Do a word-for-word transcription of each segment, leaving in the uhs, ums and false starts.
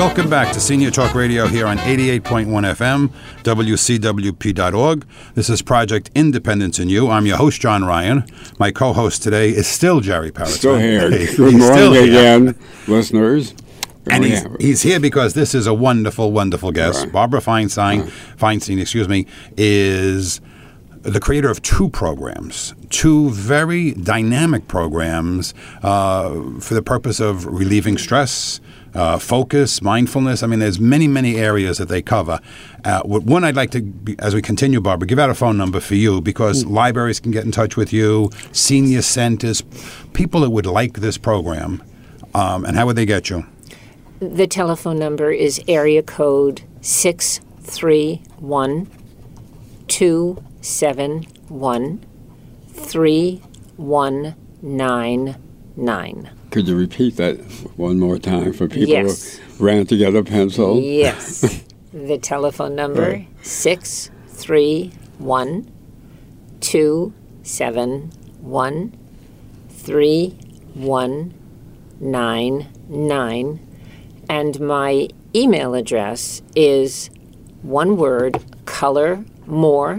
Welcome back to Senior Talk Radio here on eighty-eight point one F M, W C W P dot org. This is Project Independence in You. I'm your host, John Ryan. My co-host today is still Jerry Parrott. Still here. Hey, Good morning again, here. listeners. And he's, he's here because this is a wonderful, wonderful guest. Right. Barbara Feinstein, right. Feinstein, excuse me, is the creator of two programs, two very dynamic programs uh, for the purpose of relieving stress, uh, focus, mindfulness. I mean, there's many, many areas that they cover. Uh, one, I'd like to, be, as we continue, Barbara, give out a phone number for you because mm. libraries can get in touch with you, senior centers, people that would like this program. Um, and how would they get you? The telephone number is area code six three one, two seven one, three one nine nine. Could you repeat that one more time for people yes. who ran to get a pencil? Yes. The telephone number, right. six three one, two seven one, three one nine nine. And my email address is one word, color more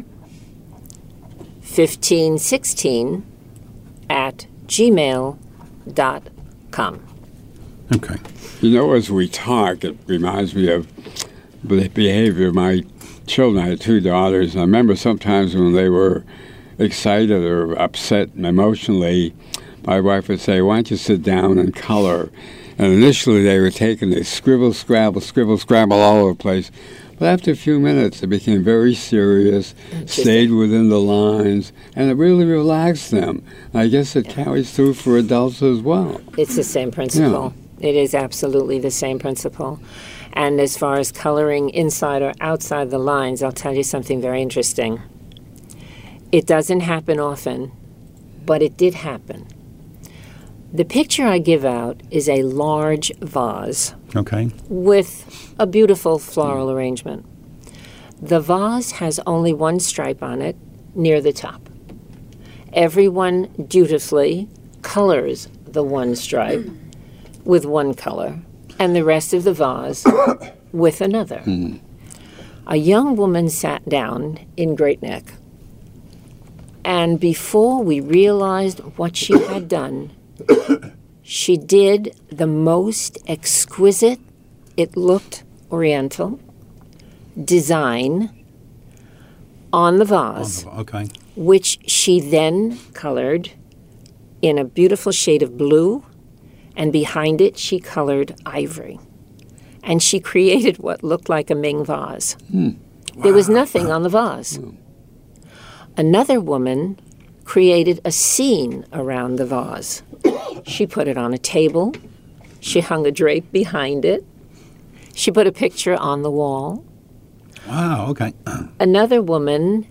fifteen sixteen at gmail dot com. Okay. You know, as we talk, it reminds me of the behavior of my children. I had two daughters, and I remember sometimes when they were excited or upset emotionally, my wife would say, why don't you sit down and color? And initially they were taking, they scribble, scrabble, scribble, scrabble all over the place. But after a few minutes, it became very serious, stayed within the lines, and it really relaxed them. I guess it carries through for adults as well. It's the same principle. Yeah. It is absolutely the same principle. And as far as coloring inside or outside the lines, I'll tell you something very interesting. It doesn't happen often, but it did happen. The picture I give out is a large vase. Okay. With a beautiful floral arrangement. The vase has only one stripe on it near the top. Everyone dutifully colors the one stripe with one color and the rest of the vase with another. Mm. A young woman sat down in Great Neck, and before we realized what she had done, she did the most exquisite, it looked oriental, design on the vase, oh, okay. which she then colored in a beautiful shade of blue, and behind it she colored ivory. And she created what looked like a Ming vase. Hmm. Wow. There was nothing on the vase. Hmm. Another woman created a scene around the vase. She put it on a table. She hung a drape behind it. She put a picture on the wall. Wow, okay. Another woman,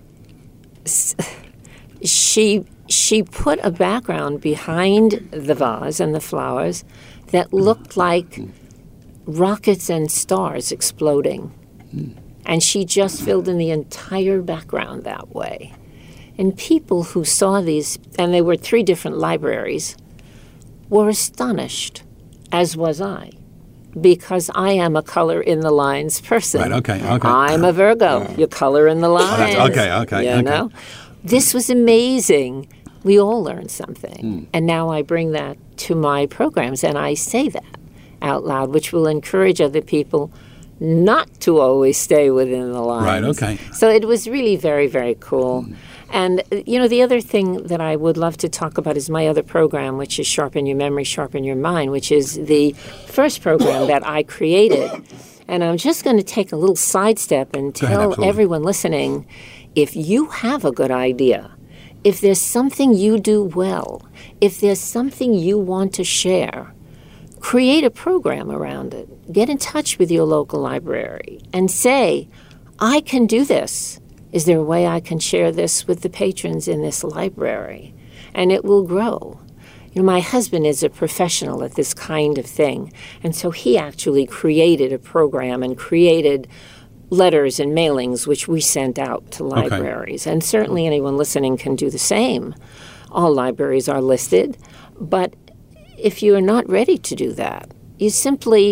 she she put a background behind the vase and the flowers that looked like rockets and stars exploding. And she just filled in the entire background that way. And people who saw these, and there were three different libraries, were astonished, as was I, because I am a color in the lines person. Right, okay, okay. I'm a Virgo. You color in the lines. Oh, okay, okay, you okay. know? This was amazing. We all learned something. Mm. And now I bring that to my programs, and I say that out loud, which will encourage other people not to always stay within the lines. Right, okay. So it was really very, very cool. Mm. And, you know, the other thing that I would love to talk about is my other program, which is Sharpen Your Memory, Sharpen Your Mind, which is the first program that I created. And I'm just going to take a little sidestep and tell ahead, everyone listening, if you have a good idea, if there's something you do well, if there's something you want to share, create a program around it. Get in touch with your local library and say, I can do this. Is there a way I can share this with the patrons in this library? And it will grow. You know, my husband is a professional at this kind of thing, and so he actually created a program and created letters and mailings which we sent out to libraries. Okay. And certainly anyone listening can do the same. All libraries are listed, but if you are not ready to do that, you simply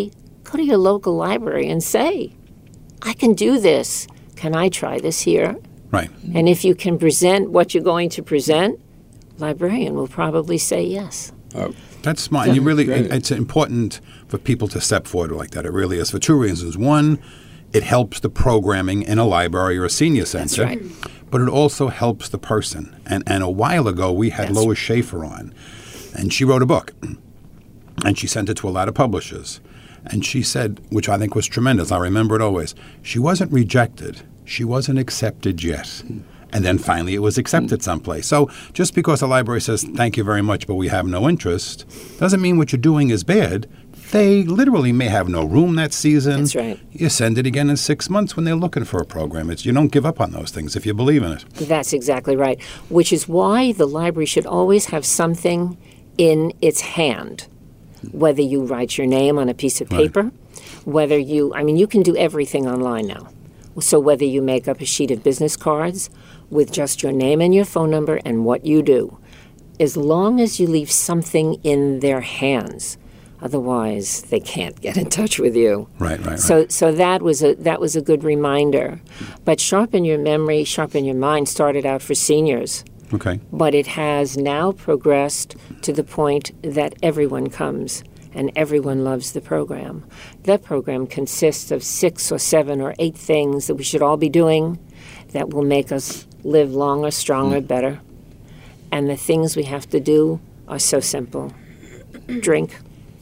go to your local library and say, I can do this. Can I try this here? Right. And if you can present what you're going to present, librarian will probably say yes. Oh, That's smart. And you really, Great. it- it's important for people to step forward like that. It really is for two reasons. One, it helps the programming in a library or a senior center. right. But it also helps the person. And, and a while ago, we had That's Lois Schaefer on, and she wrote a book. And she sent it to a lot of publishers. And she said, which I think was tremendous, I remember it always, she wasn't rejected. She wasn't accepted yet. And then finally it was accepted someplace. So just because a library says, thank you very much, but we have no interest, doesn't mean what you're doing is bad. They literally may have no room that season. That's right. You send it again in six months when they're looking for a program. It's, you don't give up on those things if you believe in it. That's exactly right, which is why the library should always have something in its hand, whether you write your name on a piece of paper, whether you, I mean, you can do everything online now. So whether you make up a sheet of business cards with just your name and your phone number and what you do, as long as you leave something in their hands, otherwise they can't get in touch with you. Right, right, right. So, so that was a that was a good reminder. But Sharpen Your Memory, Sharpen Your Mind started out for seniors, Okay. but it has now progressed to the point that everyone comes and everyone loves the program. That program consists of six or seven or eight things that we should all be doing that will make us live longer, stronger, better. And the things we have to do are so simple. Drink.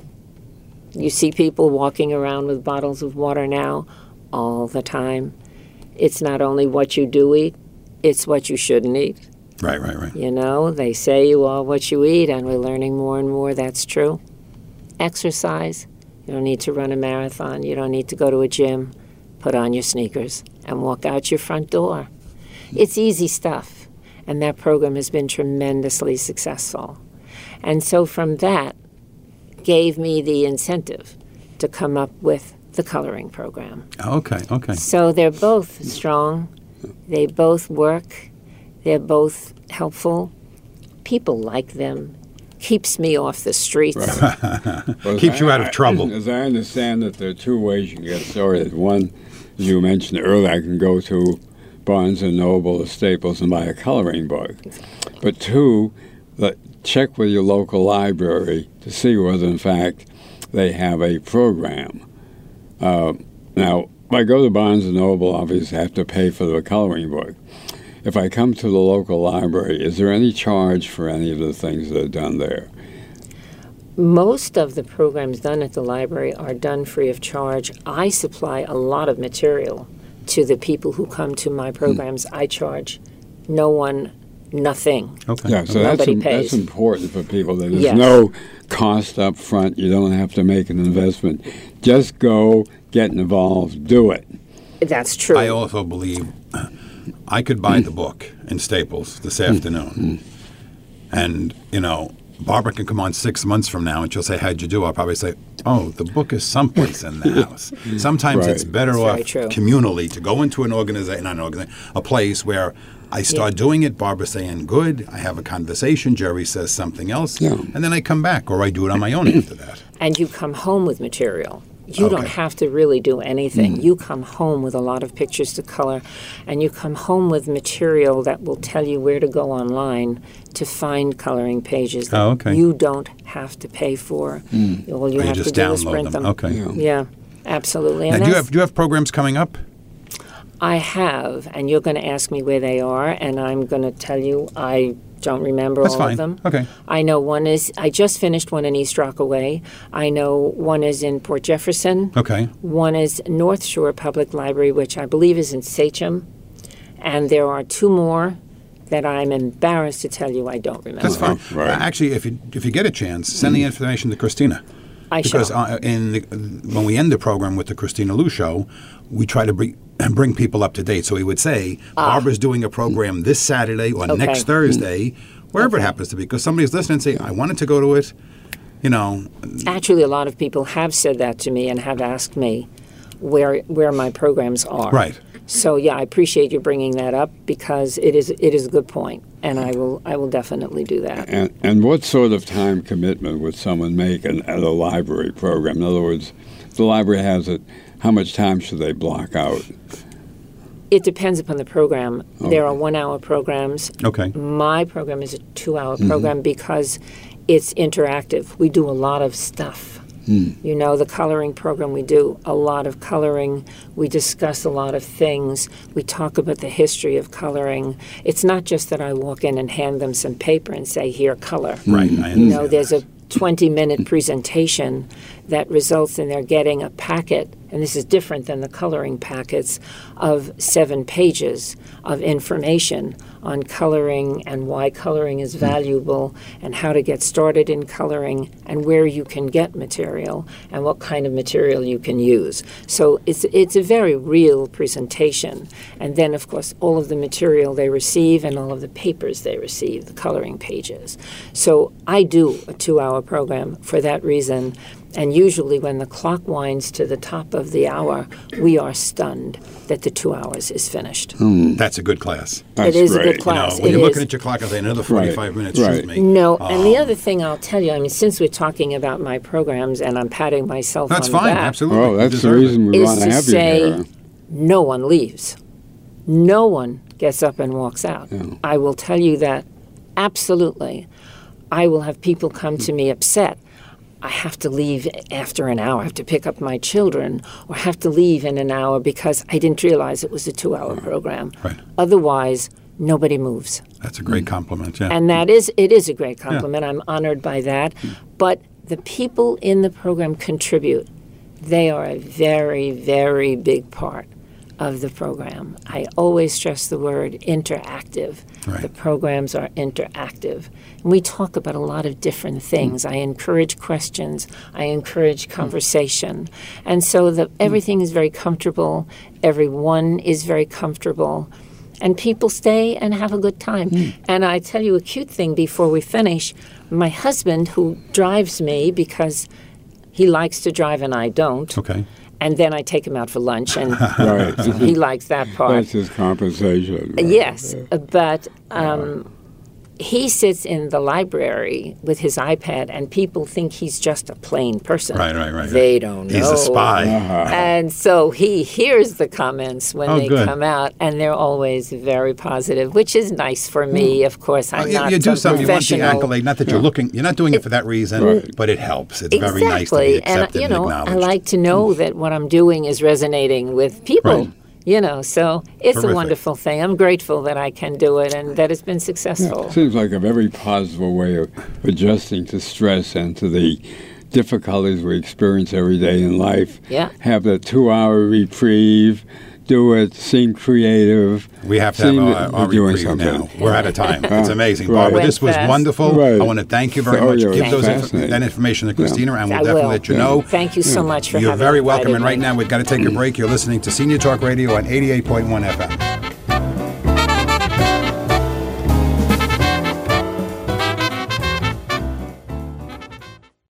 You see people walking around with bottles of water now all the time. It's not only what you do eat, it's what you shouldn't eat. Right, right, right. You know, they say you are what you eat, and we're learning more and more that's true. Exercise. You don't need to run a marathon. You don't need to go to a gym. Put on your sneakers and walk out your front door. It's easy stuff, and that program has been tremendously successful. And so from that, gave me the incentive to come up with the coloring program. Okay, okay. So they're both strong. They both work. They're both helpful. People like them. Keeps me off the streets. Well, Keeps as you I- out of trouble. As I understand it, there are two ways you can get started. One, as you mentioned earlier, I can go to Barnes and Noble or Staples and buy a coloring book. But two, let, check with your local library to see whether, in fact, they have a program. Uh, now, if I go to Barnes and Noble, obviously I have to pay for the coloring book. If I come to the local library, is there any charge for any of the things that are done there? Most of the programs done at the library are done free of charge. I supply a lot of material to the people who come to my programs. I charge no one nothing. Okay. Yeah, so that's, Nobody im- that's pays. important for people. That there's Yes. no cost up front. You don't have to make an investment. Just go, get involved, do it. That's true. I also believe I could buy the book in Staples this afternoon. And, you know, Barbara can come on six months from now and she'll say, how'd you do? I'll probably say, oh, the book is someplace in the house. Sometimes Right. it's better That's very off true. communally to go into an organization, not an organization, a place where I start doing it, Barbara's saying, good, I have a conversation, Jerry says something else, Yeah. and then I come back, or I do it on my own after that. And you come home with material. You don't Okay. have to really do anything. You come home with a lot of pictures to color, and you come home with material that will tell you where to go online to find coloring pages that Oh, okay. you don't have to pay for. All you Or you have just to do is download print them. them. Okay. Yeah. Yeah, absolutely. Now, And do you that's- have do you have programs coming up? I have, and you're going to ask me where they are, and I'm going to tell you I don't remember That's all fine. of them. Okay. I know one is, I just finished one in East Rockaway. I know one is in Port Jefferson. Okay. One is North Shore Public Library, which I believe is in Sachem. And there are two more that I'm embarrassed to tell you I don't remember. That's fine. Right. Uh, actually, if you if you get a chance, send the information to Christina. I Because shall. uh, in the, when we end the program with the Christina Lou Show, we try to bring, bring people up to date. So we would say, Barbara's doing a program this Saturday or Okay. next Thursday, wherever it happens to be. Because somebody's listening and say, I wanted to go to it. You know, Actually, a lot of people have said that to me and have asked me where where my programs are. right. So yeah, I appreciate you bringing that up because it is it is a good point, and I will I will definitely do that. And, and what sort of time commitment would someone make in, at a library program? In other words, the library has it, how much time should they block out? It depends upon the program. Okay. There are one-hour programs. Okay. My program is a two-hour Mm-hmm. program because it's interactive. We do a lot of stuff. Mm. You know, the coloring program, we do a lot of coloring. We discuss a lot of things. We talk about the history of coloring. It's not just that I walk in and hand them some paper and say, here, color. Right. I You know, understand there's that. a twenty-minute presentation that results in their getting a packet, and this is different than the coloring packets, of seven pages of information on coloring and why coloring is valuable and how to get started in coloring and where you can get material and what kind of material you can use. So it's it's a very real presentation. And then, of course, all of the material they receive and all of the papers they receive, the coloring pages. So I do a two-hour program for that reason. And usually when the clock winds to the top of the hour, we are stunned that the two hours is finished. That's a good class. That's it is great. a good You class. know, when It you're is. looking at your clock and saying another forty-five minutes, right. shoot me. No, and the Um, other thing I'll tell you, I mean, since we're talking about my programs and I'm patting myself That's on the fine. back, Absolutely. Oh, You that's the deserve it. reason we is want to to have say you here. no one leaves. No one gets up and walks out. I will tell you that absolutely. I will have people come to me upset. I have to leave after an hour. I have to pick up my children, or have to leave in an hour because I didn't realize it was a two-hour program. Right. Otherwise, nobody moves. That's a great compliment. Yeah. And that is, it is a great compliment. I'm honored by that. But the people in the program contribute. They are a very, very big part of the program. I always stress the word interactive. Right. The programs are interactive. And we talk about a lot of different things. I encourage questions. I encourage conversation. And so that everything is very comfortable. Everyone is very comfortable. And people stay and have a good time. And I tell you a cute thing before we finish. My husband, who drives me because he likes to drive and I don't, Okay. and then I take him out for lunch, and Right. he likes that part. That's his compensation. Yes, but um, he sits in the library with his iPad, and people think he's just a plain person. Right, right, right. They don't know. He's a spy. And so he hears the comments when Oh, they good. come out, and they're always very positive, which is nice for me. Of course, I'm Well, you, not you do some something, you want the professional. accolade, not that you're looking, you're not doing it for that reason, Right. but it helps. It's Exactly. very nice to be accepted and you know, and I acknowledged. like to know that what I'm doing is resonating with people. Right. You know, so it's Terrific. a wonderful thing. I'm grateful that I can do it and that it's been successful. Seems like a very positive way of adjusting to stress and to the difficulties we experience every day in life. Yeah. Have that two-hour reprieve. Do it. Seem creative. We have to have seem our, that our we're doing reprieve something. now. We're out of time. It's amazing. Right. Barbara, Went this was fast. wonderful. Right. I want to thank you very Oh, much. yeah, Give it's those inf- fascinating. that information to Christina, and we'll I definitely will. let you know. Thank you so much for You're having very welcome. invited And right me. now, we've got to take a break. You're listening to Senior Talk Radio on eighty-eight point one F M.